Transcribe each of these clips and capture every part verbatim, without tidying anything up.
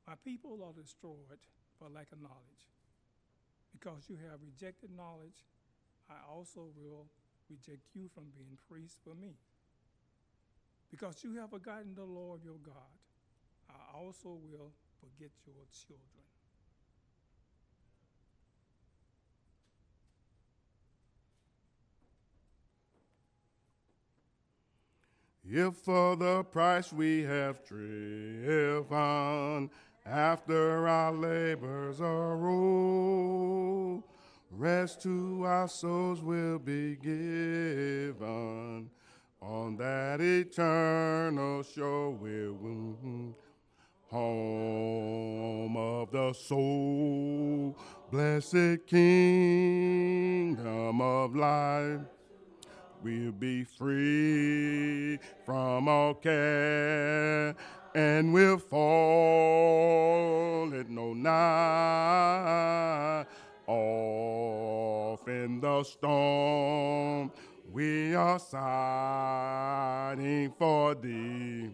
My people are destroyed for lack of knowledge. Because you have rejected knowledge, I also will reject you from being priest for me. Because you have forgotten the Lord your God, I also will forget your children. If for the price we have striven, after our labors are o'er, rest to our souls will be given. On that eternal shore we'll home of the soul, blessed kingdom of life. We'll be free from all care, and we'll fall at no night. Off in the storm, we are sighing for thee.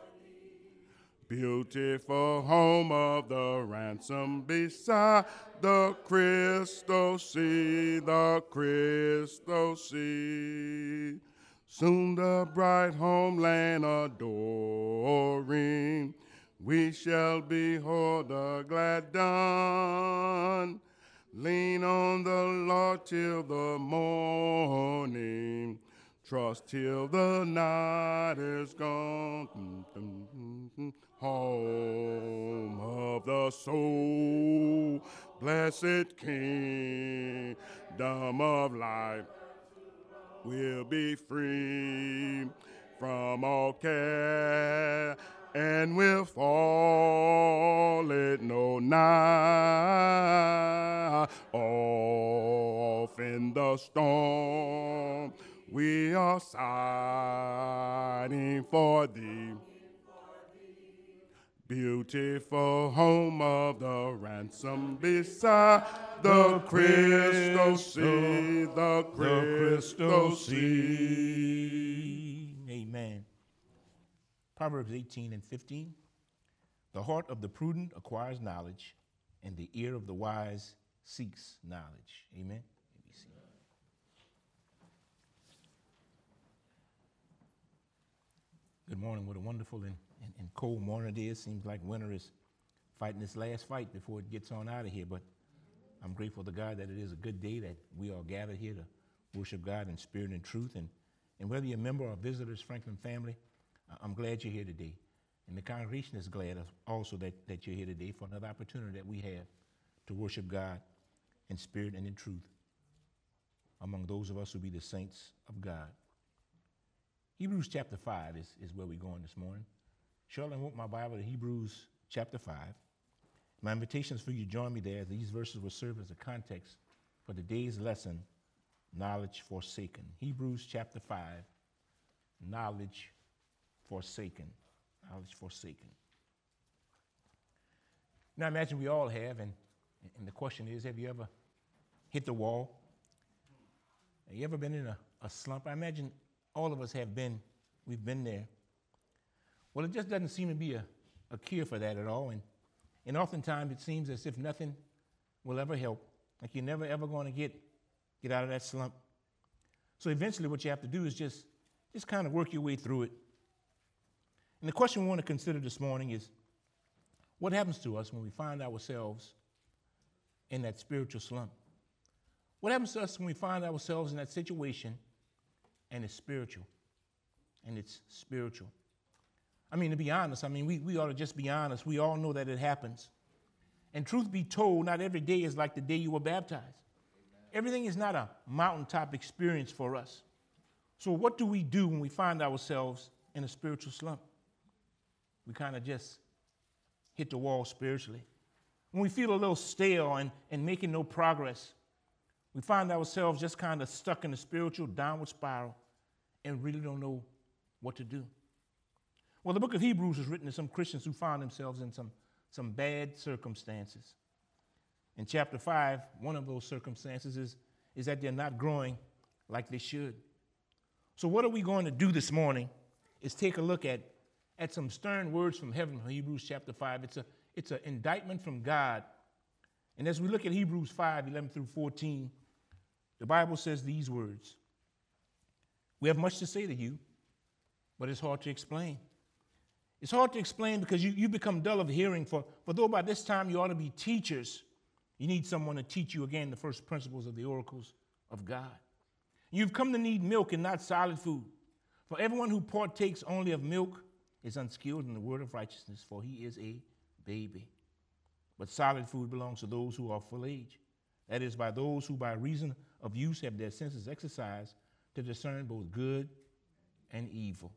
Beautiful home of the ransom beside the crystal sea, the crystal sea. Soon the bright homeland adoring, we shall behold the glad dawn. Lean on the Lord till the morning, trust till the night is gone. Home of the soul, blessed kingdom of life. We'll be free from all care, and we'll fall at no night. Off in the storm, we are sighing for thee. Beautiful home of the ransom beside the crystal sea, the crystal sea. Amen. Proverbs eighteen and fifteen. The heart of the prudent acquires knowledge, and the ear of the wise seeks knowledge. Amen. Good morning. What a wonderful and, and, and cold morning it is. Seems like winter is fighting this last fight before it gets on out of here. But I'm grateful to God that it is a good day that we all gather here to worship God in spirit and truth. And, and whether you're a member or visitors, Franklin family, I'm glad you're here today. And the congregation is glad also that, that you're here today for another opportunity that we have to worship God in spirit and in truth among those of us who be the saints of God. Hebrews chapter five is, is where we're going this morning. Shirley wrote my Bible to Hebrews chapter five. My invitation is for you to join me there. These verses will serve as a context for today's lesson, Knowledge Forsaken. Hebrews chapter five, Knowledge Forsaken. Knowledge Forsaken. Now imagine we all have, and, and the question is, have you ever hit the wall? Have you ever been in a, a slump? I imagine all of us have been, we've been there. Well, it just doesn't seem to be a, a cure for that at all. And, and oftentimes it seems as if nothing will ever help. Like you're never ever going to get, get out of that slump. So eventually what you have to do is just, just kind of work your way through it. And the question we want to consider this morning is, what happens to us when we find ourselves in that spiritual slump? What happens to us when we find ourselves in that situation and it's spiritual? And it's spiritual. I mean, to be honest, I mean, we, we ought to just be honest. We all know that it happens. And truth be told, not every day is like the day you were baptized. Amen. Everything is not a mountaintop experience for us. So what do we do when we find ourselves in a spiritual slump? We kind of just hit the wall spiritually. When we feel a little stale and, and making no progress, we find ourselves just kind of stuck in a spiritual downward spiral and really don't know what to do. Well, the book of Hebrews is written to some Christians who found themselves in some, some bad circumstances. In chapter five, one of those circumstances is, is that they're not growing like they should. So what are we going to do this morning is take a look at, at some stern words from heaven from Hebrews chapter five. It's a it's an indictment from God. And as we look at Hebrews five, eleven through fourteen, the Bible says these words. We have much to say to you, but it's hard to explain. It's hard to explain because you, you become dull of hearing. For, for though by this time you ought to be teachers, you need someone to teach you again the first principles of the oracles of God. You've come to need milk and not solid food. For everyone who partakes only of milk is unskilled in the word of righteousness, for he is a baby. But solid food belongs to those who are full age. That is, by those who by reason of use have their senses exercised to discern both good and evil.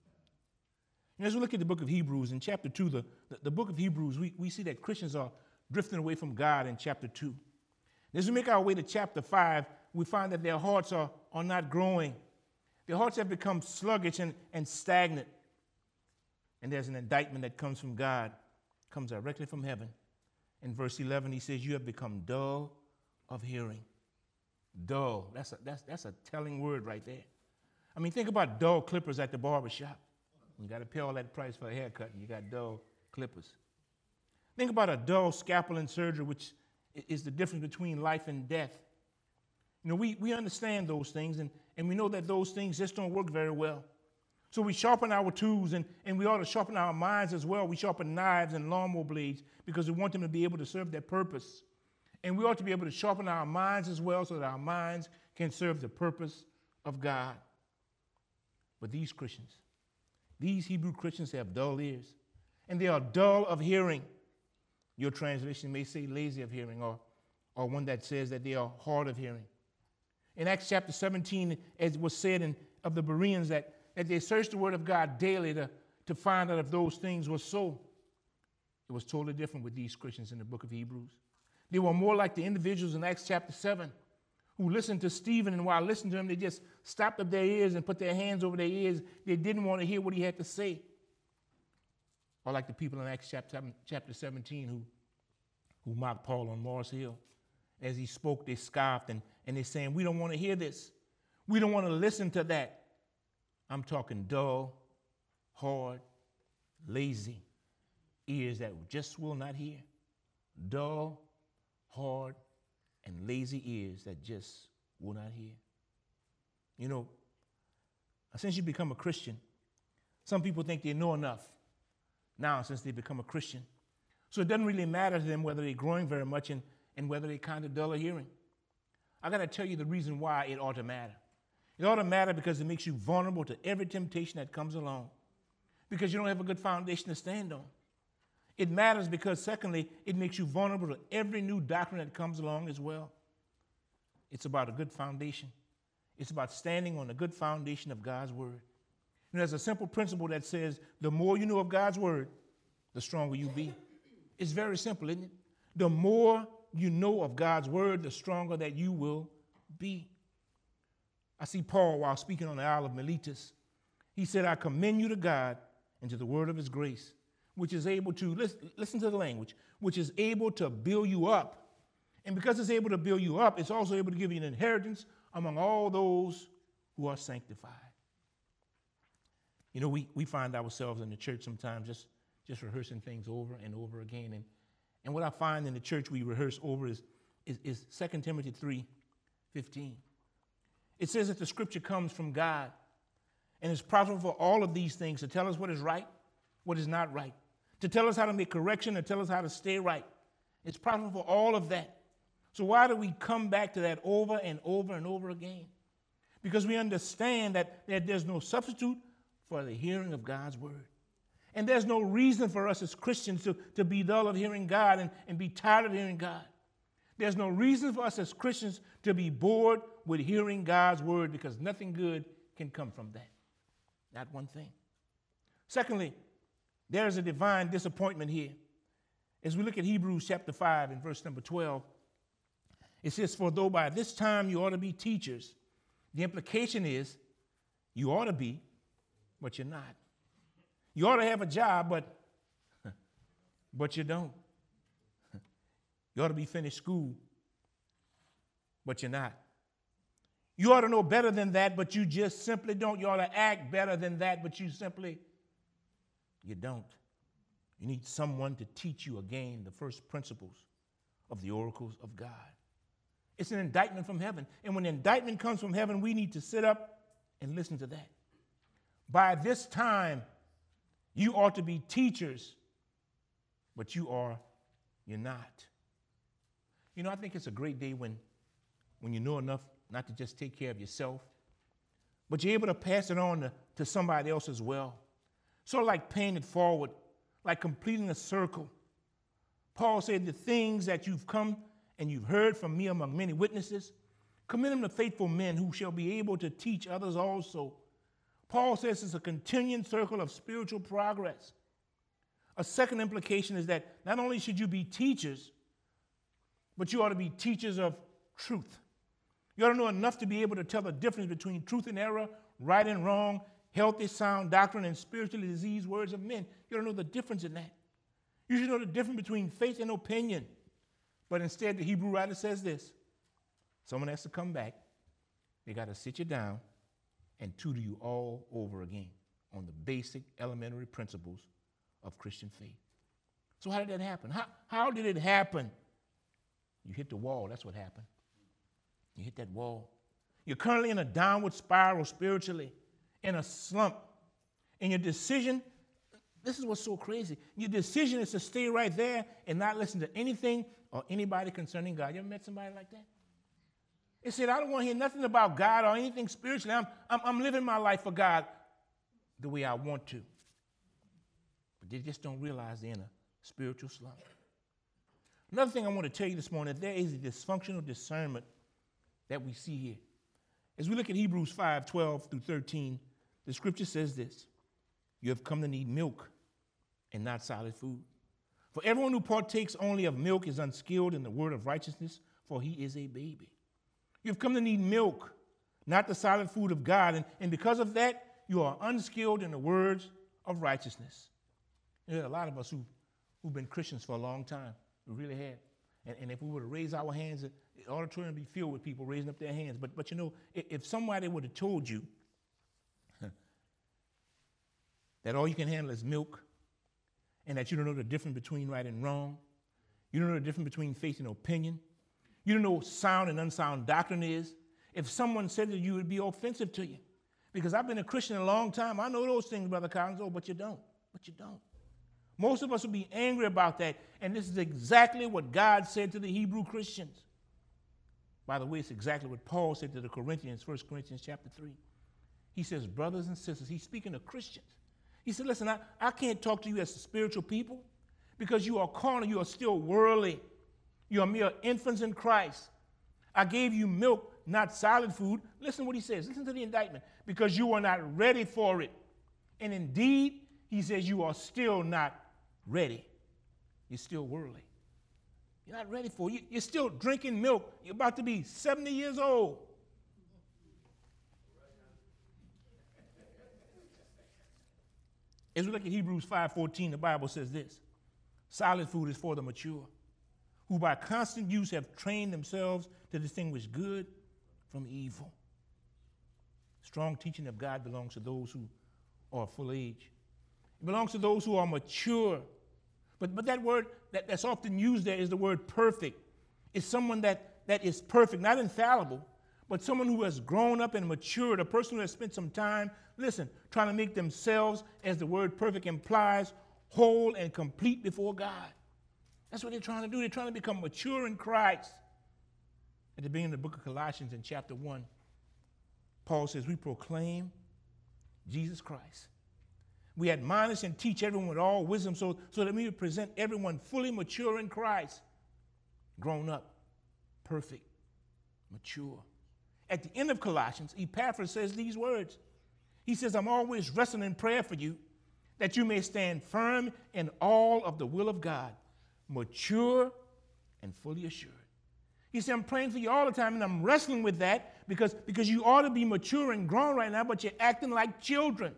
And as we look at the book of Hebrews, in chapter two, the, the, the book of Hebrews, we, we see that Christians are drifting away from God in chapter two. And as we make our way to chapter five, we find that their hearts are, are not growing. Their hearts have become sluggish and, and stagnant. And there's an indictment that comes from God, comes directly from heaven. In verse eleven, he says, you have become dull of hearing. Dull. That's a, that's, that's a telling word right there. I mean, think about dull clippers at the barbershop. You got to pay all that price for a haircut, and you got dull clippers. Think about a dull scalpel and surgery, which is the difference between life and death. You know, we, we understand those things, and, and we know that those things just don't work very well. So we sharpen our tools, and, and we ought to sharpen our minds as well. We sharpen knives and lawnmower blades because we want them to be able to serve their purpose. And we ought to be able to sharpen our minds as well so that our minds can serve the purpose of God. But these Christians, these Hebrew Christians have dull ears, and they are dull of hearing. Your translation may say lazy of hearing, or, or one that says that they are hard of hearing. In Acts chapter seventeen, as was said in, of the Bereans, that, that they searched the word of God daily to, to find out if those things were so. It was totally different with these Christians in the book of Hebrews. They were more like the individuals in Acts chapter seven who listened to Stephen, and while listening to him, they just stopped up their ears and put their hands over their ears. They didn't want to hear what he had to say. Or like the people in Acts chapter, chapter seventeen who, who mocked Paul on Mars Hill. As he spoke, they scoffed, and, and they're saying, we don't want to hear this. We don't want to listen to that. I'm talking dull, hard, lazy ears that just will not hear. Dull, hard, and lazy ears that just will not hear. You know, since you become a Christian, some people think they know enough now since they become a Christian. So it doesn't really matter to them whether they're growing very much and, and whether they're kind of dull of hearing. I got to tell you the reason why it ought to matter. It ought to matter because it makes you vulnerable to every temptation that comes along, because you don't have a good foundation to stand on. It matters because, secondly, it makes you vulnerable to every new doctrine that comes along as well. It's about a good foundation. It's about standing on a good foundation of God's word. And there's a simple principle that says the more you know of God's word, the stronger you be. It's very simple, isn't it? The more you know of God's word, the stronger that you will be. I see Paul, while speaking on the Isle of Miletus, he said, I commend you to God and to the word of his grace, which is able to, listen, listen to the language, which is able to build you up. And because it's able to build you up, it's also able to give you an inheritance among all those who are sanctified. You know, we, we find ourselves in the church sometimes just, just rehearsing things over and over again. And, and what I find in the church we rehearse over is, is, is Second Timothy three fifteen. It says that the scripture comes from God, and it's profitable for all of these things to tell us what is right, what is not right, to tell us how to make correction, to tell us how to stay right. It's profitable for all of that. So why do we come back to that over and over and over again? Because we understand that, that there's no substitute for the hearing of God's word. And there's no reason for us as Christians to, to be dull of hearing God and, and be tired of hearing God. There's no reason for us as Christians to be bored with hearing God's word, because nothing good can come from that. Not one thing. Secondly, there is a divine disappointment here. As we look at Hebrews chapter five and verse number twelve, it says, for though by this time you ought to be teachers, the implication is you ought to be, but you're not. You ought to have a job, but, but you don't. You ought to be finished school, but you're not. You ought to know better than that, but you just simply don't. You ought to act better than that, but you simply You don't. You need someone to teach you again the first principles of the oracles of God. It's an indictment from heaven. And when the indictment comes from heaven, we need to sit up and listen to that. By this time, you ought to be teachers, but you are, you're not. You know, I think it's a great day when, when you know enough not to just take care of yourself, but you're able to pass it on to, to somebody else as well. Sort of like paying it forward, like completing a circle. Paul said, the things that you've come and you've heard from me among many witnesses, commit them to faithful men who shall be able to teach others also. Paul says it's a continuing circle of spiritual progress. A second implication is that not only should you be teachers, but you ought to be teachers of truth. You ought to know enough to be able to tell the difference between truth and error, right and wrong, healthy, sound doctrine, and spiritually diseased words of men. You ought to know the difference in that. You should know the difference between faith and opinion. But instead, the Hebrew writer says this. Someone has to come back. They got to sit you down and tutor you all over again on the basic elementary principles of Christian faith. So how did that happen? How, how did it happen? You hit the wall. That's what happened. You hit that wall. You're currently in a downward spiral spiritually, in a slump. And your decision, this is what's so crazy. Your decision is to stay right there and not listen to anything or anybody concerning God. You ever met somebody like that? They said, I don't want to hear nothing about God or anything spiritually. I'm, I'm, I'm living my life for God the way I want to. But they just don't realize they're in a spiritual slump. Another thing I want to tell you this morning, there is a dysfunctional discernment that we see here. As we look at Hebrews five, twelve through thirteen, the scripture says this: you have come to need milk and not solid food. For everyone who partakes only of milk is unskilled in the word of righteousness, for he is a baby. You've come to need milk, not the solid food of God. And, and because of that, you are unskilled in the words of righteousness. There are a lot of us who, who've been Christians for a long time. We really have. And, and if we were to raise our hands, the auditorium would be filled with people raising up their hands. But, but you know, if, if somebody would have told you that all you can handle is milk, and that you don't know the difference between right and wrong, you don't know the difference between faith and opinion, you don't know what sound and unsound doctrine is, if someone said that, you would be offensive to you. Because I've been a Christian a long time. I know those things, Brother Collins. Oh, but you don't. But you don't. Most of us would be angry about that. And this is exactly what God said to the Hebrew Christians. By the way, it's exactly what Paul said to the Corinthians, First Corinthians chapter three. He says, brothers and sisters, he's speaking to Christians. He said, listen, I, I can't talk to you as spiritual people because you are carnal, you are still worldly. You are mere infants in Christ. I gave you milk, not solid food. Listen to what he says. Listen to the indictment. Because you are not ready for it. And indeed, he says you are still not ready. You're still worldly. You're not ready for it. You're still drinking milk. You're about to be seventy years old. As we look at Hebrews five fourteen, the Bible says this: solid food is for the mature, who by constant use have trained themselves to distinguish good from evil. Strong teaching of God belongs to those who are full age. It belongs to those who are mature. But, but that word that, that's often used there is the word perfect. It's someone that, that is perfect, not infallible, but someone who has grown up and matured, a person who has spent some time, listen, trying to make themselves, as the word perfect implies, whole and complete before God. That's what they're trying to do. They're trying to become mature in Christ. At the beginning of the book of Colossians in chapter one, Paul says, we proclaim Jesus Christ. We admonish and teach everyone with all wisdom so, so that we would present everyone fully mature in Christ, grown up, perfect, mature. At the end of Colossians, Epaphras says these words. He says, I'm always wrestling in prayer for you, that you may stand firm in all of the will of God, mature and fully assured. He said, I'm praying for you all the time, and I'm wrestling with that because, because you ought to be mature and grown right now, but you're acting like children.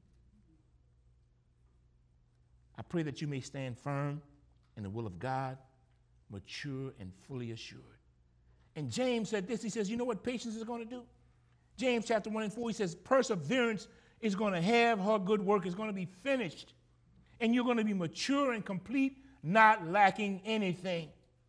I pray that you may stand firm in the will of God, mature and fully assured. And James said this. He says, you know what patience is going to do? James chapter one and four, he says, perseverance is going to have her good work, is going to be finished and you're going to be mature and complete, not lacking anything.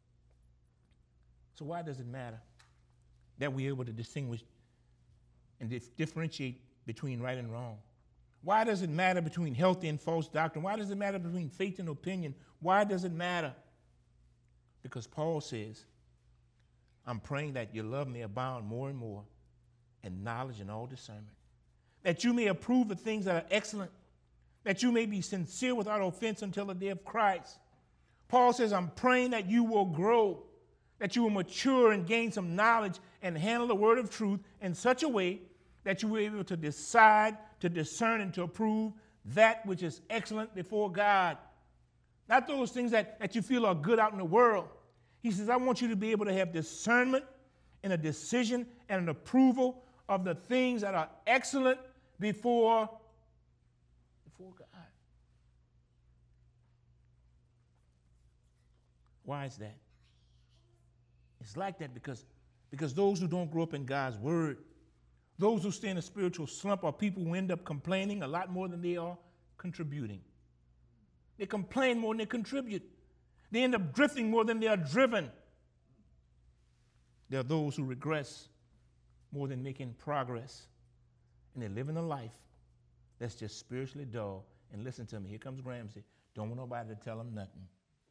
So why does it matter that we're able to distinguish and dif- differentiate between right and wrong? Why does it matter between healthy and false doctrine? Why does it matter between faith and opinion? Why does it matter? Because Paul says, I'm praying that your love may abound more and more in knowledge and all discernment, that you may approve the things that are excellent, that you may be sincere without offense until the day of Christ. Paul says, I'm praying that you will grow, that you will mature and gain some knowledge and handle the word of truth in such a way that you will be able to decide, to discern, and to approve that which is excellent before God. Not those things that, that you feel are good out in the world. He says, I want you to be able to have discernment and a decision and an approval of the things that are excellent before, before God. Why is that? It's like that because, because those who don't grow up in God's word, those who stay in a spiritual slump, are people who end up complaining a lot more than they are contributing. They complain more than they contribute. They end up drifting more than they are driven. There are those who regress more than making progress. And they're living a life that's just spiritually dull. And listen to me, here comes Ramsey. Don't want nobody to tell them nothing.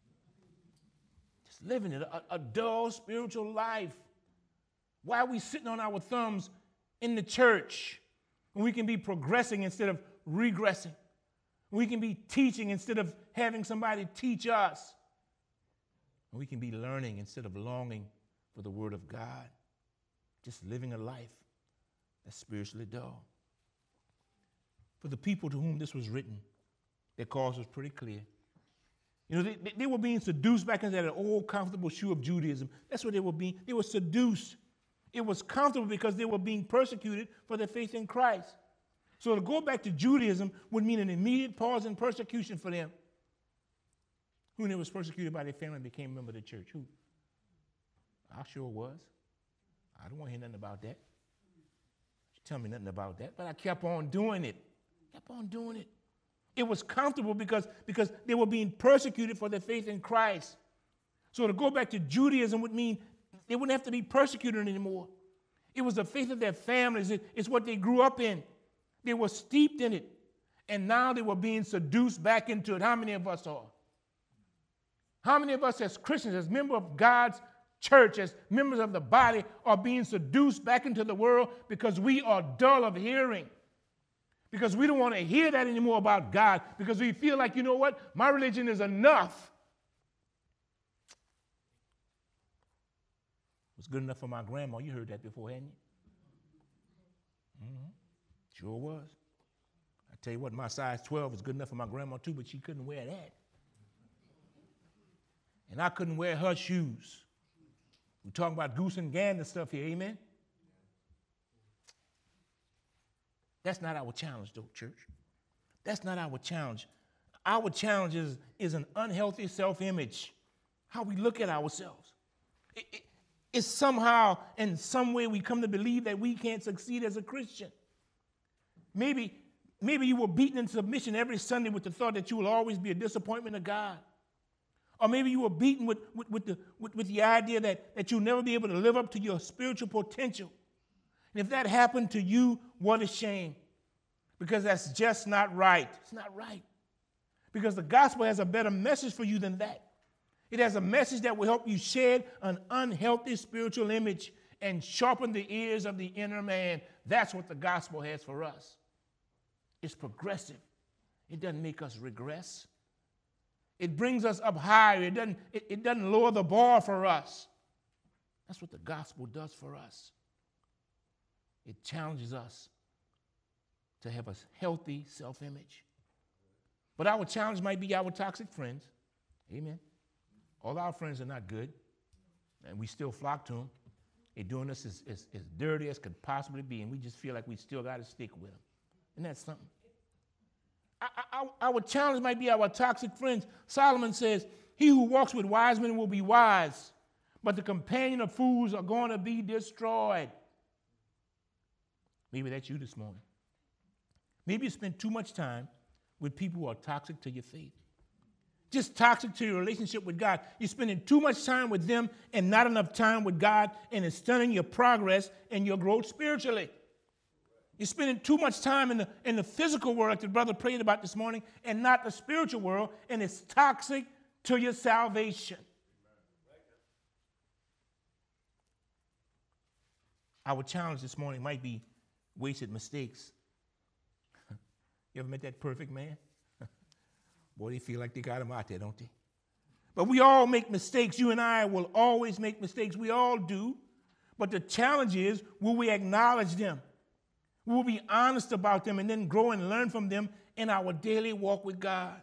Just living it, a, a dull spiritual life. Why are we sitting on our thumbs in the church when we can be progressing instead of regressing? We can be teaching instead of having somebody teach us. We can be learning instead of longing for the word of God. Just living a life that's spiritually dull. For the people to whom this was written, their cause was pretty clear. You know, they, they were being seduced back into that old comfortable shoe of Judaism. That's what they were being. They were seduced. It was comfortable because they were being persecuted for their faith in Christ. So to go back to Judaism would mean an immediate pause in persecution for them. Who was persecuted by their family and became a member of the church? Who? I sure was. I don't want to hear nothing about that. She tell me nothing about that, but I kept on doing it. Kept on doing it. It was comfortable because, because they were being persecuted for their faith in Christ. So to go back to Judaism would mean they wouldn't have to be persecuted anymore. It was the faith of their families. It, it's what they grew up in. They were steeped in it. And now they were being seduced back into it. How many of us are? How many of us as Christians, as members of God's church, as members of the body, are being seduced back into the world because we are dull of hearing? Because we don't want to hear that anymore about God, because we feel like, you know what, my religion is enough. It was good enough for my grandma. You heard that before, hadn't you? Mm-hmm. Sure was. I tell you what, my size twelve was good enough for my grandma too, but she couldn't wear that. And I couldn't wear her shoes. We're talking about goose and gander stuff here, amen? That's not our challenge, though, church. That's not our challenge. Our challenge is, is an unhealthy self-image, how we look at ourselves. It, it, it's somehow, in some way, we come to believe that we can't succeed as a Christian. Maybe, maybe you were beaten in submission every Sunday with the thought that you will always be a disappointment to God. Or maybe you were beaten with, with, with, the, with, with the idea that, that you'll never be able to live up to your spiritual potential. And if that happened to you, what a shame. Because that's just not right. It's not right. Because the gospel has a better message for you than that. It has a message that will help you shed an unhealthy spiritual image and sharpen the ears of the inner man. That's what the gospel has for us. It's progressive. It doesn't make us regress. It brings us up higher. It doesn't, it, it doesn't lower the bar for us. That's what the gospel does for us. It challenges us to have a healthy self-image. But our challenge might be our toxic friends. Amen. All our friends are not good, and we still flock to them. They're doing us as, as, as dirty as could possibly be, and we just feel like we still got to stick with them. Isn't that something? Our, our challenge might be our toxic friends. Solomon says, he who walks with wise men will be wise, but the companion of fools are going to be destroyed. Maybe that's you this morning. Maybe you spend too much time with people who are toxic to your faith. Just toxic to your relationship with God. You're spending too much time with them and not enough time with God, and it's stunning your progress and your growth spiritually. You're spending too much time in the, in the physical world, like the brother prayed about this morning, and not the spiritual world, and it's toxic to your salvation. Our challenge this morning might be wasted mistakes. You ever met that perfect man? Boy, they feel like they got him out there, don't they? But we all make mistakes. You and I will always make mistakes. We all do. But the challenge is, will we acknowledge them? Will we be honest about them and then grow and learn from them in our daily walk with God?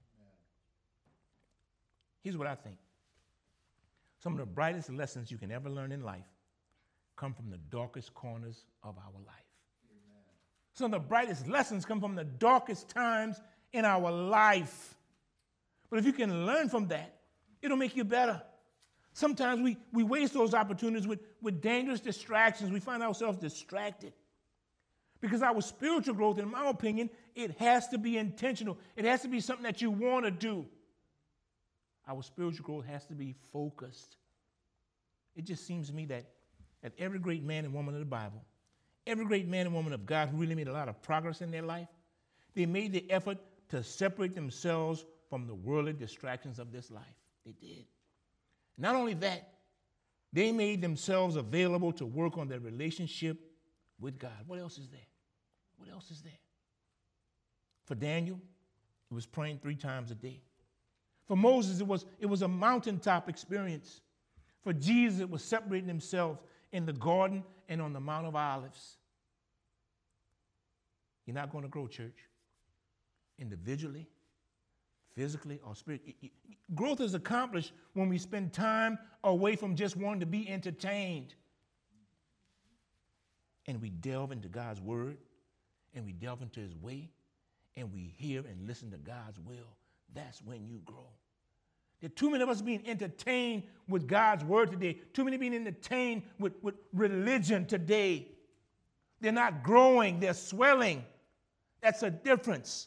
Here's what I think. Some of the brightest lessons you can ever learn in life come from the darkest corners of our life. Amen. Some of the brightest lessons come from the darkest times in our life. But if you can learn from that, it'll make you better. Sometimes we, we waste those opportunities with, with dangerous distractions. We find ourselves distracted. Because our spiritual growth, in my opinion, it has to be intentional. It has to be something that you want to do. Our spiritual growth has to be focused. It just seems to me that, that every great man and woman of the Bible, every great man and woman of God who really made a lot of progress in their life, they made the effort to separate themselves from the worldly distractions of this life. They did. Not only that, they made themselves available to work on their relationship with God. What else is there? What else is there? For Daniel, it was praying three times a day. For Moses, it was, it was a mountaintop experience. For Jesus, it was separating himself in the garden and on the Mount of Olives. You're not going to grow, church, individually, physically, or spiritually. Growth is accomplished when we spend time away from just wanting to be entertained. And we delve into God's word, and we delve into his way, and we hear and listen to God's will. That's when you grow. There are too many of us being entertained with God's word today. Too many being entertained with, with religion today. They're not growing, they're swelling. That's a difference.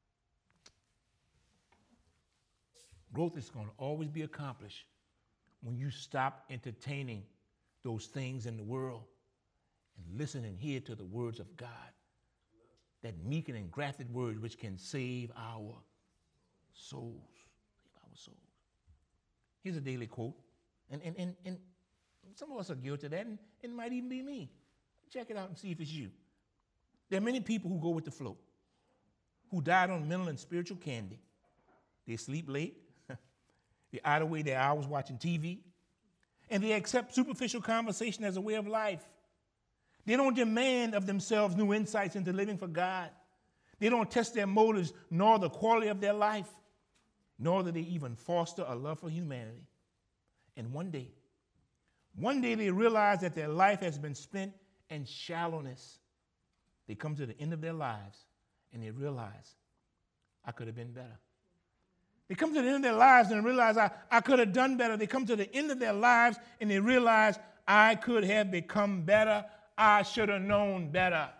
Growth is going to always be accomplished when you stop entertaining those things in the world and listen and hear to the words of God. That meek and engrafted word which can save our souls. Save our souls. Here's a daily quote. And, and, and, and some of us are guilty of that, and it might even be me. Check it out and see if it's you. There are many people who go with the flow, who died on mental and spiritual candy. They sleep late. They idle away their hours watching T V. And they accept superficial conversation as a way of life. They don't demand of themselves new insights into living for God. They don't test their motives nor the quality of their life, nor do they even foster a love for humanity. And one day, one day they realize that their life has been spent in shallowness. They come to the end of their lives and they realize, I could have been better. They come to the end of their lives and realize, I, I could have done better. They come to the end of their lives and they realize, I could have become better. I should have known better.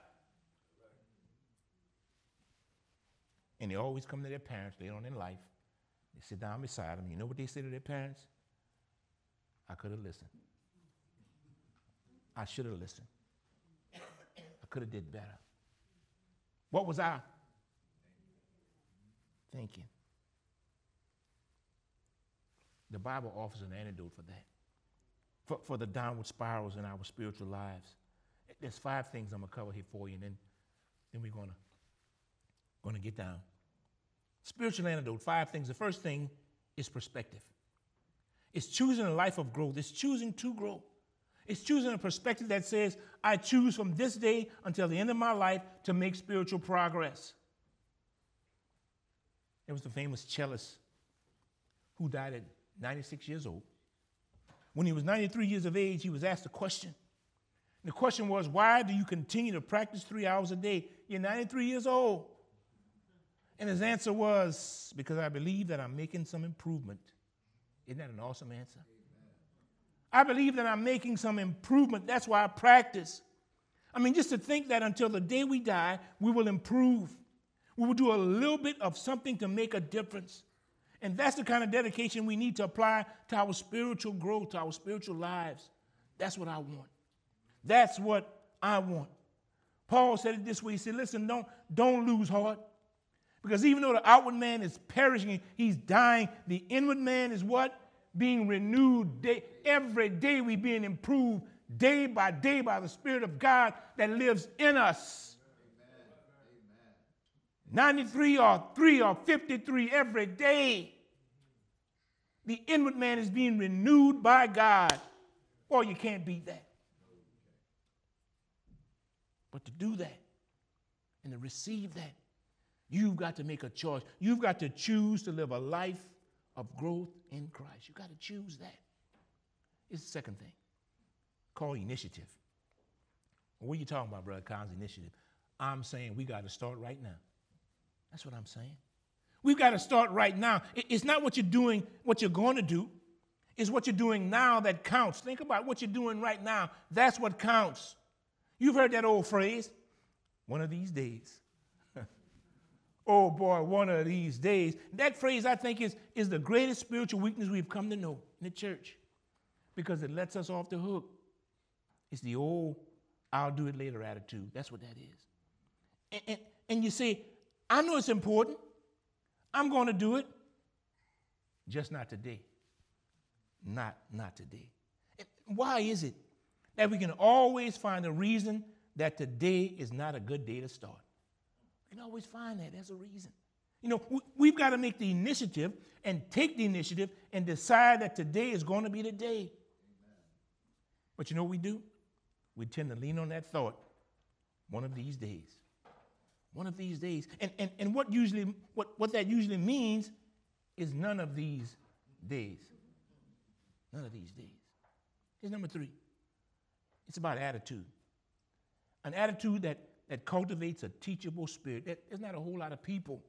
And they always come to their parents later on in life. They sit down beside them. You know what they say to their parents? I could have listened. I should have listened. I could have did better. What was I thinking? The Bible offers an antidote for that, for, for the downward spirals in our spiritual lives. There's five things I'm going to cover here for you, and then, then we're going to going to get down. Spiritual antidote, five things. The first thing is perspective. It's choosing a life of growth. It's choosing to grow. It's choosing a perspective that says, I choose from this day until the end of my life to make spiritual progress. There was the famous cellist who died at ninety-six years old. When he was ninety-three years of age, he was asked a question. And the question was, why do you continue to practice three hours a day? You're ninety-three years old. And his answer was, because I believe that I'm making some improvement. Isn't that an awesome answer? I believe that I'm making some improvement. That's why I practice. I mean, just to think that until the day we die, we will improve. We will do a little bit of something to make a difference. And that's the kind of dedication we need to apply to our spiritual growth, to our spiritual lives. That's what I want. That's what I want. Paul said it this way. He said, listen, don't, don't lose heart. Because even though the outward man is perishing, he's dying, the inward man is what? Being renewed. Day, every day we're being improved, day by day by the Spirit of God that lives in us. ninety-three or three or fifty-three every day. The inward man is being renewed by God. Or you can't beat that. But to do that and to receive that, you've got to make a choice. You've got to choose to live a life of growth in Christ. You've got to choose that. It's the second thing, called initiative. What are you talking about, Brother Collins, initiative? I'm saying we got to start right now. That's what I'm saying. We've got to start right now. It's not what you're doing, what you're going to do. It's what you're doing now that counts. Think about what you're doing right now. That's what counts. You've heard that old phrase, one of these days. Oh, boy, one of these days. That phrase, I think, is, is the greatest spiritual weakness we've come to know in the church because it lets us off the hook. It's the old, I'll do it later attitude. That's what that is. And, and, and you say, I know it's important. I'm going to do it. Just not today. Not, not today. And why is it that we can always find a reason that today is not a good day to start? We can always find that as a reason. You know, we, we've got to make the initiative and take the initiative and decide that today is going to be the day. Amen. But you know what we do? We tend to lean on that thought, one of these days. One of these days. And, and, and what usually what, what that usually means is none of these days. None of these days. Here's number three. It's about attitude. An attitude that, that cultivates a teachable spirit. There's not a whole lot of people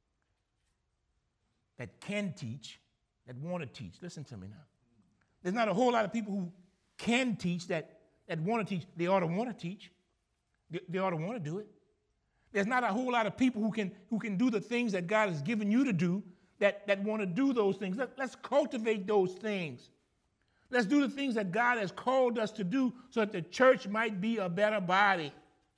that can teach, that want to teach. Listen to me now. There's not a whole lot of people who can teach that, that want to teach. They ought to want to teach. They, they ought to want to do it. There's not a whole lot of people who can, who can do the things that God has given you to do that, that want to do those things. Let, let's cultivate those things. Let's do the things that God has called us to do so that the church might be a better body.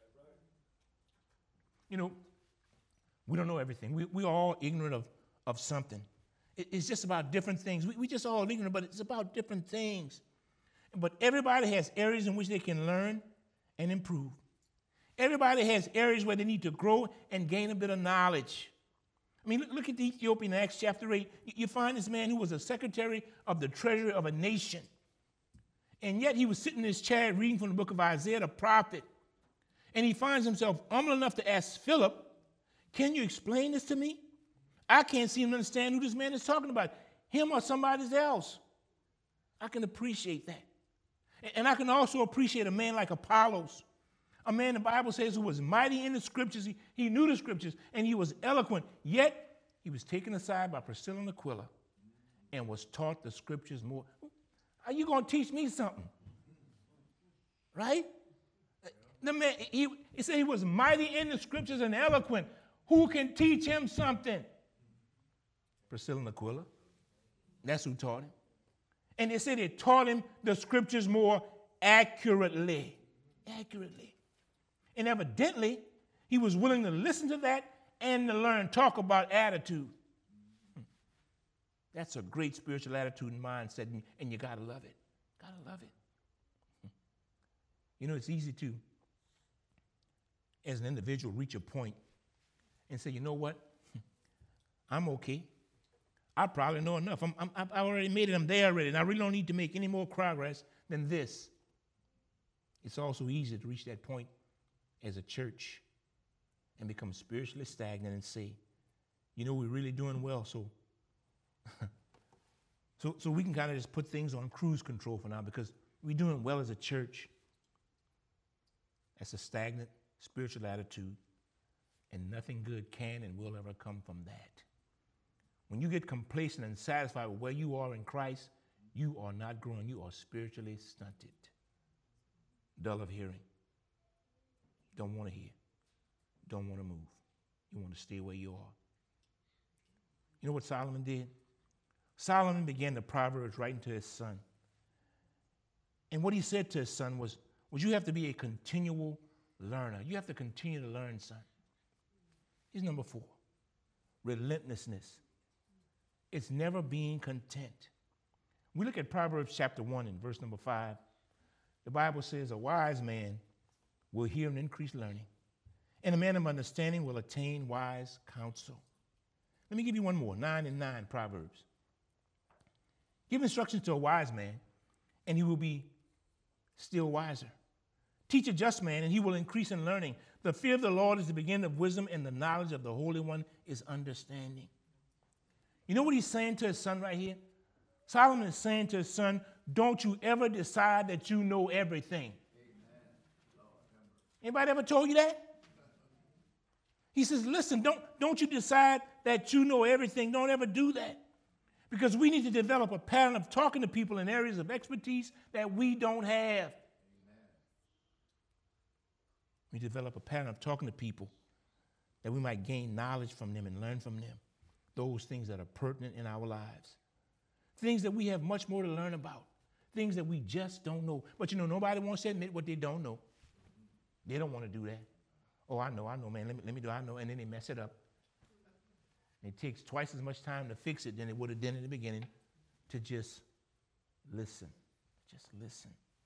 You know, we don't know everything. We, we're all ignorant of, of something. It, it's just about different things. We, we just all ignorant, but it's about different things. But everybody has areas in which they can learn and improve. Everybody has areas where they need to grow and gain a bit of knowledge. I mean, look, look at the Ethiopian in Acts chapter eight. You find this man who was a secretary of the treasury of a nation. And yet he was sitting in his chair reading from the book of Isaiah the prophet. And he finds himself humble enough to ask Philip, can you explain this to me? I can't seem to understand who this man is talking about, him or somebody else. I can appreciate that. And I can also appreciate a man like Apollos, a man the Bible says who was mighty in the scriptures. He, he knew the scriptures and he was eloquent. Yet he was taken aside by Priscilla and Aquila and was taught the scriptures more. Are you going to teach me something? Right? The man, he, he said he was mighty in the scriptures and eloquent. Who can teach him something? Priscilla and Aquila. That's who taught him. And they said they taught him the scriptures more accurately. Accurately. And evidently, he was willing to listen to that and to learn, talk about attitude. That's a great spiritual attitude and mindset, and you got to love it. Got to love it. You know, it's easy to, as an individual, reach a point and say, you know what? I'm okay. I probably know enough. I'm, I'm, I already made it. I'm there already, and I really don't need to make any more progress than this. It's also easy to reach that point as a church and become spiritually stagnant and say, you know, we're really doing well, so so, so we can kind of just put things on cruise control for now because we're doing well as a church. That's a stagnant spiritual attitude, and nothing good can and will ever come from that. When you get complacent and satisfied with where you are in Christ, you are not growing. You are spiritually stunted, dull of hearing, don't want to hear, don't want to move. you want to stay where you are. You know what Solomon did? Solomon began the Proverbs writing to his son. And what he said to his son was, was you have to be a continual learner. You have to continue to learn, son. Here's number four, relentlessness. It's never being content. We look at Proverbs chapter one and verse number five. The Bible says, a wise man will hear and increase learning, and a man of understanding will attain wise counsel. Let me give you one more, nine and nine Proverbs. Give instructions to a wise man, and he will be still wiser. Teach a just man, and he will increase in learning. The fear of the Lord is the beginning of wisdom, and the knowledge of the Holy One is understanding. You know what he's saying to his son right here? Solomon is saying to his son, don't you ever decide that you know everything. Anybody ever told you that? He says, listen, don't, don't you decide that you know everything. Don't ever do that. Because we need to develop a pattern of talking to people in areas of expertise that we don't have. Amen. We develop a pattern of talking to people that we might gain knowledge from them and learn from them. Those things that are pertinent in our lives. Things that we have much more to learn about. Things that we just don't know. But you know, nobody wants to admit what they don't know. They don't want to do that. Oh, I know, I know, man. Let me, let me do it. I know. And then they mess it up. It takes twice as much time to fix it than it would have done in the beginning to just listen. Just listen.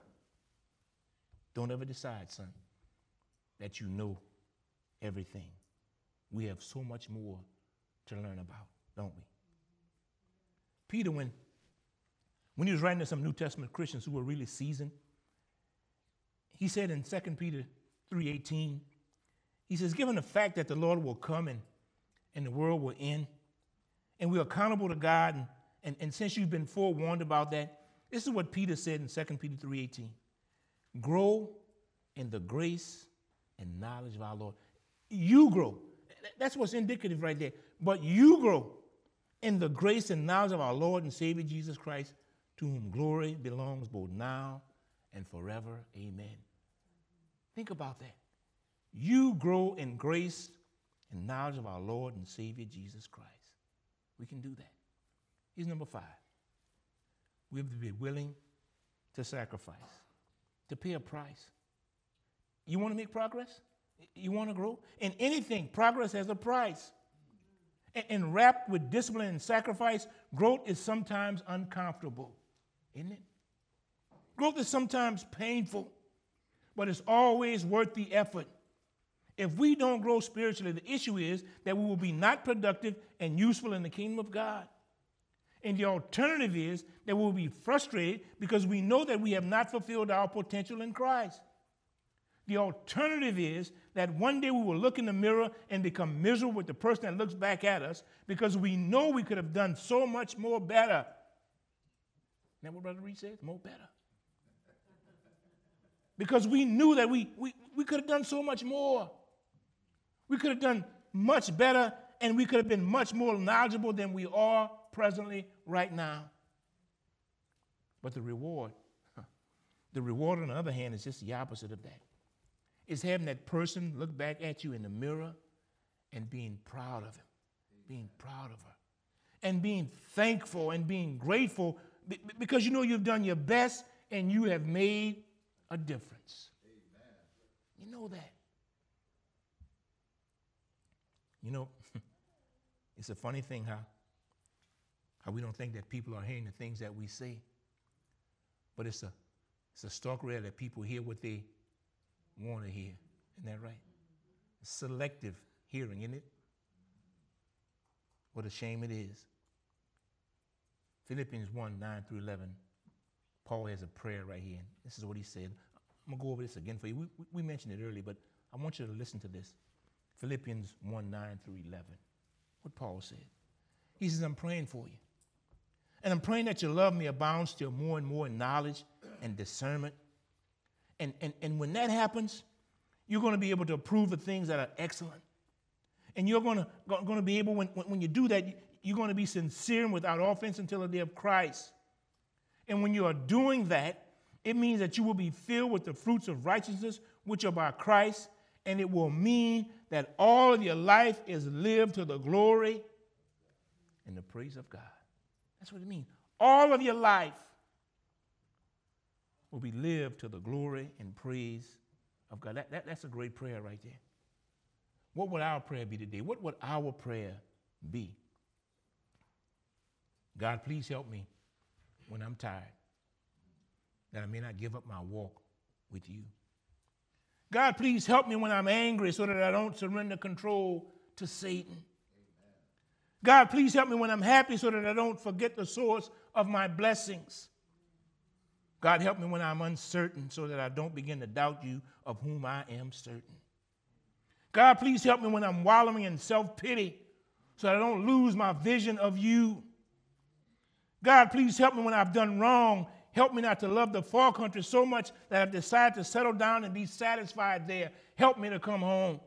Don't ever decide, son, that you know everything. We have so much more to learn about, don't we? Peter, when, when he was writing to some New Testament Christians who were really seasoned, he said in Second Peter three eighteen, he says, given the fact that the Lord will come and, and the world will end, and we're accountable to God, and, and, and since you've been forewarned about that, this is what Peter said in Second Peter three eighteen. Grow in the grace and knowledge of our Lord. You grow. That's what's indicative right there. But you grow in the grace and knowledge of our Lord and Savior Jesus Christ, to whom glory belongs both now and forever. Amen. Think about that. You grow in grace and knowledge of our Lord and Savior Jesus Christ. We can do that. Here's number five. We have to be willing to sacrifice, to pay a price. You want to make progress? You want to grow? In anything, progress has a price. And, and wrapped with discipline and sacrifice, growth is sometimes uncomfortable, isn't it? Growth is sometimes painful, but it's always worth the effort. If we don't grow spiritually, the issue is that we will be not productive and useful in the kingdom of God. And the alternative is that we'll be frustrated because we know that we have not fulfilled our potential in Christ. The alternative is that one day we will look in the mirror and become miserable with the person that looks back at us because we know we could have done so much more better. Isn't that what Brother Reed says? More better. Because we knew that we, we, we could have done so much more. We could have done much better, and we could have been much more knowledgeable than we are presently right now. But the reward, the reward on the other hand is just the opposite of that. It's having that person look back at you in the mirror and being proud of him, being proud of her, and being thankful and being grateful because you know you've done your best and you have made a difference. Amen. You know that. You know, it's a funny thing how, how we don't think that people are hearing the things that we say. But it's a, it's a stark rare that people hear what they want to hear. Isn't that right? Selective hearing, isn't it? What a shame it is. Philippians one, nine through eleven. Paul has a prayer right here. This is what he said. I'm going to go over this again for you. We, we mentioned it earlier, but I want you to listen to this. Philippians one, nine through eleven. What Paul said. He says, I'm praying for you. And I'm praying that your love may abound still more and more in knowledge and discernment. And, and, and when that happens, you're going to be able to approve the things that are excellent. And you're going to, going to be able, when, when you do that, you're going to be sincere and without offense until the day of Christ. And when you are doing that, it means that you will be filled with the fruits of righteousness, which are by Christ, and it will mean that all of your life is lived to the glory and the praise of God. That's what it means. All of your life will be lived to the glory and praise of God. That, that, that's a great prayer right there. What would our prayer be today? What would our prayer be? God, please help me when I'm tired, that I may not give up my walk with you. God, please help me when I'm angry so that I don't surrender control to Satan. Amen. God, please help me when I'm happy so that I don't forget the source of my blessings. God, help me when I'm uncertain so that I don't begin to doubt you, of whom I am certain. God, please help me when I'm wallowing in self-pity so that I don't lose my vision of you. God, please help me when I've done wrong. Help me not to love the far country so much that I've decided to settle down and be satisfied there. Help me to come home.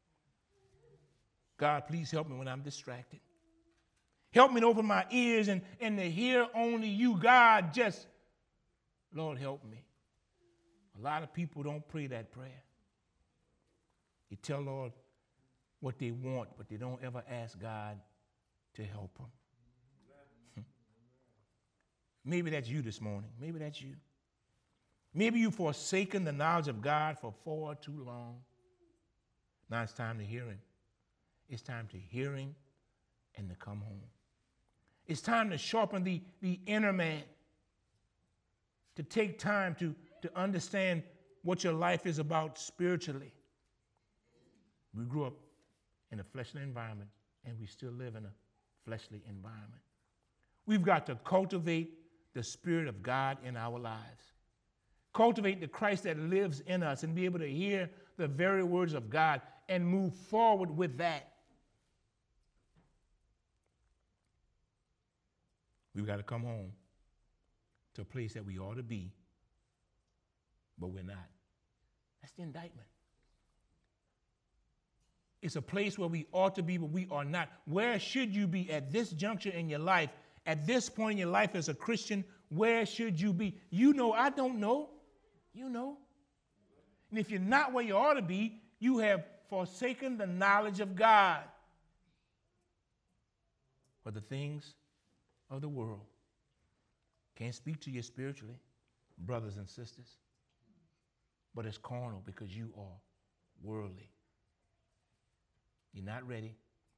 God, please help me when I'm distracted. Help me to open my ears and, and to hear only you. God, just, Lord, help me. A lot of people don't pray that prayer. They tell Lord what they want, but they don't ever ask God to help them. Maybe that's you this morning. Maybe that's you. Maybe you've forsaken the knowledge of God for far too long. Now it's time to hear him. It's time to hear him and to come home. It's time to sharpen the, the inner man, to take time to, to understand what your life is about spiritually. We grew up in a fleshly environment, and we still live in a fleshly environment. We've got to cultivate the Spirit of God in our lives. Cultivate the Christ that lives in us and be able to hear the very words of God and move forward with that. We've got to come home to a place that we ought to be, but we're not. That's the indictment. It's a place where we ought to be, but we are not. Where should you be at this juncture in your life? At this point in your life as a Christian, where should you be? You know, I don't know. You know. And if you're not where you ought to be, you have forsaken the knowledge of God for the things of the world. Can't speak to you spiritually, brothers and sisters, but it's carnal because you are worldly. You're not ready.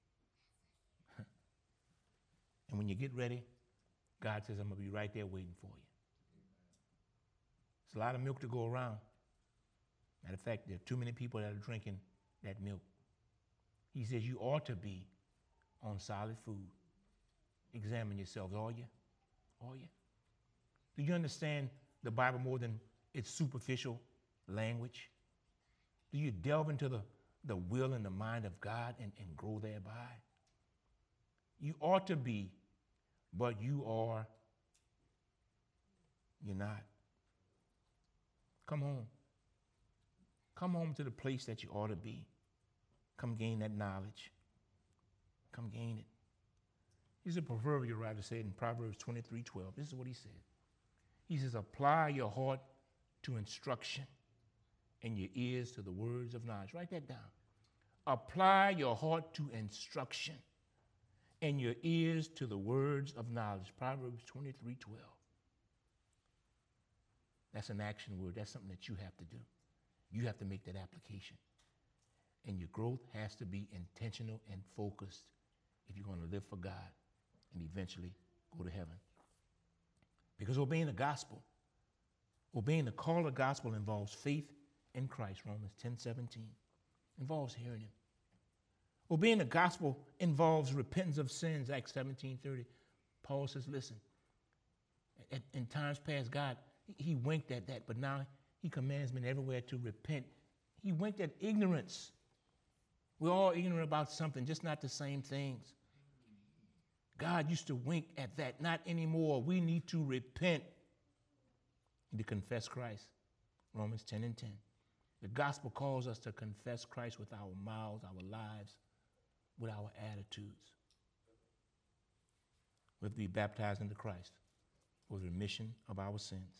And when you get ready, God says, I'm going to be right there waiting for you. There's a lot of milk to go around. Matter of fact, there are too many people that are drinking that milk. He says you ought to be on solid food. Examine yourselves, are you? Are you? Do you understand the Bible more than its superficial language? Do you delve into the, the will and the mind of God and, and grow thereby? You ought to be, but you are, you're not. Come home. Come home to the place that you ought to be. Come gain that knowledge. Come gain it. He's a proverbial writer said in Proverbs twenty-three twelve. This is what he said. He says, apply your heart to instruction and your ears to the words of knowledge. Write that down. Apply your heart to instruction and your ears to the words of knowledge. Proverbs twenty-three twelve. That's an action word. That's something that you have to do. You have to make that application. And your growth has to be intentional and focused if you're going to live for God and eventually go to heaven. Because obeying the gospel, obeying the call of the gospel involves faith in Christ, Romans ten seventeen. Involves hearing him. Obeying the gospel involves repentance of sins, Acts seventeen thirty. Paul says, listen, at, in times past, God, he winked at that, but now he commands men everywhere to repent. He winked at ignorance. We're all ignorant about something, just not the same things. God used to wink at that, not anymore. We need to repent and to confess Christ, Romans ten and ten. The gospel calls us to confess Christ with our mouths, our lives, with our attitudes. We have to be baptized into Christ for the remission of our sins.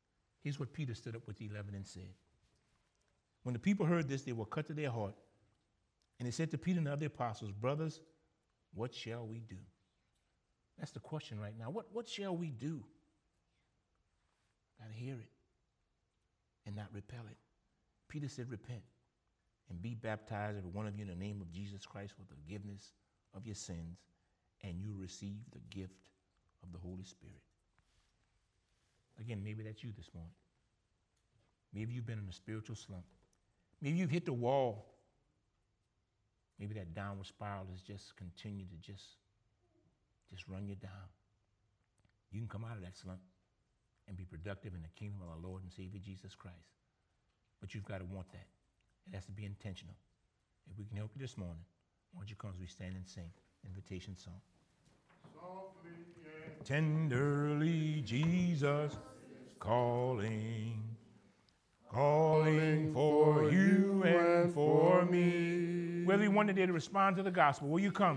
Here's what Peter stood up with the eleven and said. When the people heard this, they were cut to their heart And he said to Peter and the other apostles, brothers, what shall we do? That's the question right now. What, what shall we do? Got to hear it and not repel it. Peter said, repent and be baptized, every one of you, in the name of Jesus Christ for the forgiveness of your sins, and you receive the gift of the Holy Spirit. Again, maybe that's you this morning. Maybe you've been in a spiritual slump. Maybe you've hit the wall. Maybe that downward spiral has just continued to just, just run you down. You can come out of that slump and be productive in the kingdom of our Lord and Savior Jesus Christ. But you've got to want that. It has to be intentional. If we can help you this morning, why don't you come as we stand and sing invitation song. Softly and Tenderly Jesus is calling, calling for you and for me. Whether you want today to respond to the gospel, will you come?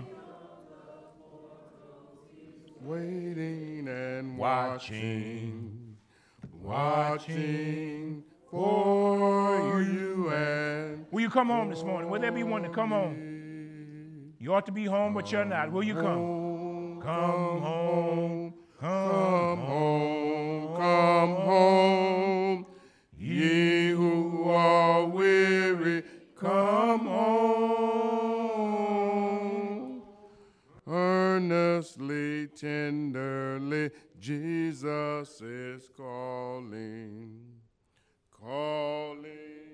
waiting and Watching, watching, watching for you and will you come home this morning? Will there be one to come home? You ought to be home, but you're not. Will you come? Come home, come home, come home, ye who are weary, come home. Earnestly, tenderly, Jesus is calling, calling.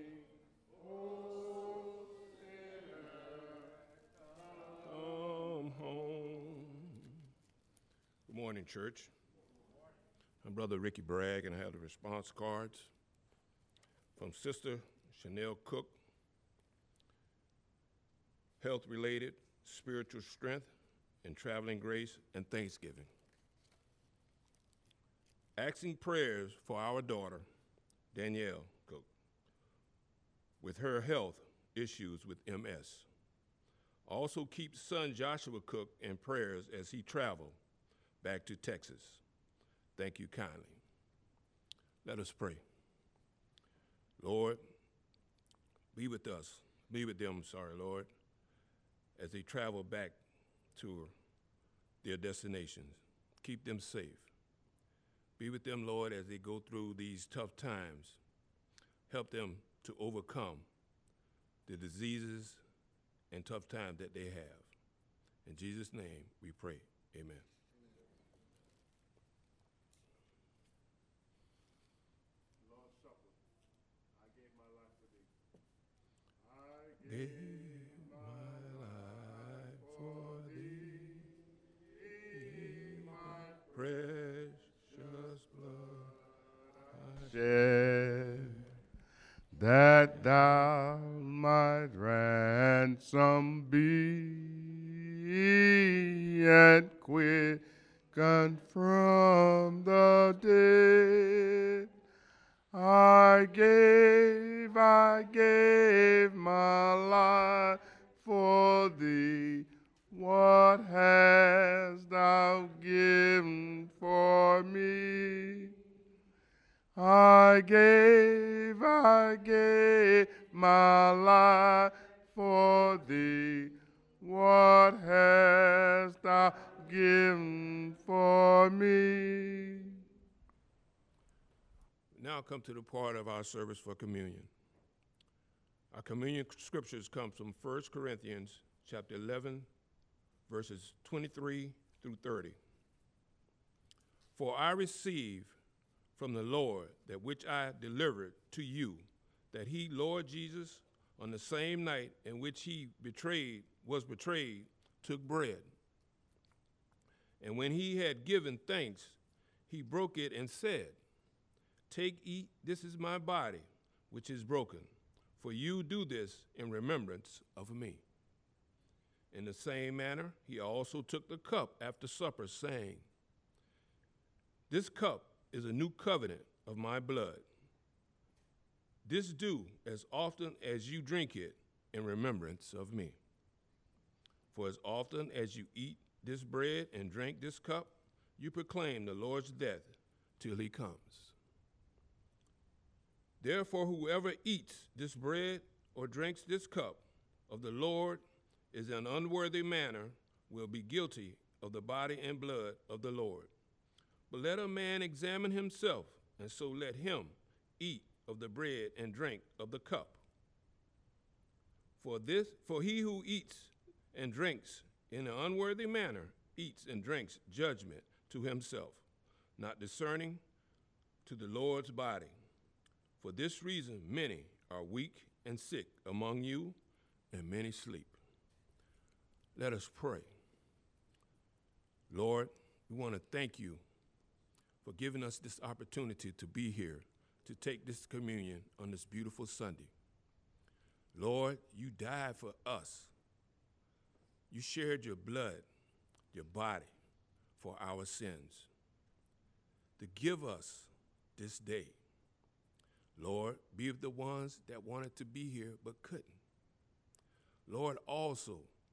Oh, sinner, come home. Good morning, church. I'm Brother Ricky Bragg, and I have the response cards from Sister Chanel Cook. Health-related, spiritual strength, and traveling grace and thanksgiving. Asking prayers for our daughter, Danielle Cook, with her health issues with M S. Also keep son Joshua Cook in prayers as he traveled back to Texas. Thank you kindly. Let us pray. Lord, be with us, be with them, sorry, Lord, as they travel back to their destinations. Keep them safe. Be with them, Lord, as they go through these tough times. Help them to overcome the diseases and tough times that they have. In Jesus' name we pray, amen. Lord's Supper. I gave my life for thee. I Gave my life for thee, my precious blood I shed, that thou might ransom be and quicken from the dead. I gave, I gave my life for thee. What hast thou given for me? I gave, I gave my life for thee. What hast thou given for me? Now come to the part of our service for communion. Our communion scriptures come from First Corinthians chapter eleven, verses twenty-three through thirty. For I received from the Lord that which I delivered to you, that he, Lord Jesus, on the same night in which he betrayed, was betrayed, took bread. And when he had given thanks, he broke it and said, take, eat, this is my body, which is broken. For you do this in remembrance of me. In the same manner, he also took the cup after supper, saying, this cup is a new covenant of my blood. This do as often as you drink it in remembrance of me. For as often as you eat this bread and drink this cup, you proclaim the Lord's death till he comes. Therefore, whoever eats this bread or drinks this cup of the Lord is an unworthy manner will be guilty of the body and blood of the Lord. But let a man examine himself, and so let him eat of the bread and drink of the cup. For this, for he who eats and drinks in an unworthy manner eats and drinks judgment to himself, not discerning to the Lord's body. For this reason many are weak and sick among you, and many sleep. Let us pray. Lord, we want to thank you for giving us this opportunity to be here to take this communion on this beautiful Sunday. Lord, you died for us. You shared your blood, your body, for our sins, to give us this day. Lord, be with the ones that wanted to be here but couldn't. Lord, also